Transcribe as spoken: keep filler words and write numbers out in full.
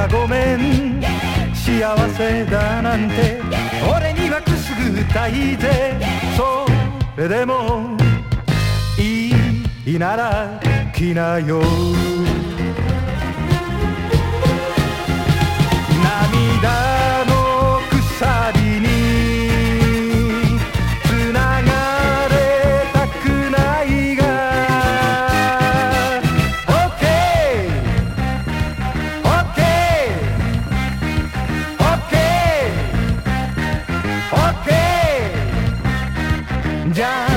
かごめん幸せだなんて俺にはくすぐったいぜそれでもいいなら来なよ涙の鎖につながれたくないが OK OK OK OK じゃあ